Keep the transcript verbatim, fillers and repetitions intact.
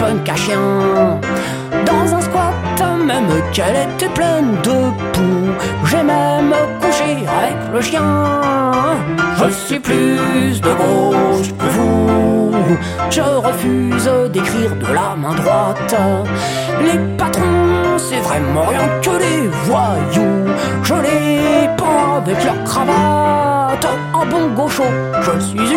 punk à chien. Dans un squat, même qu'elle était pleine de poux, j'ai même couché avec le chien. Je suis plus de gauche que vous, je refuse d'écrire de la main droite. Les patrons, c'est vraiment rien que des voyous, je les pends avec leur cravate. Un bon gaucho, je suis une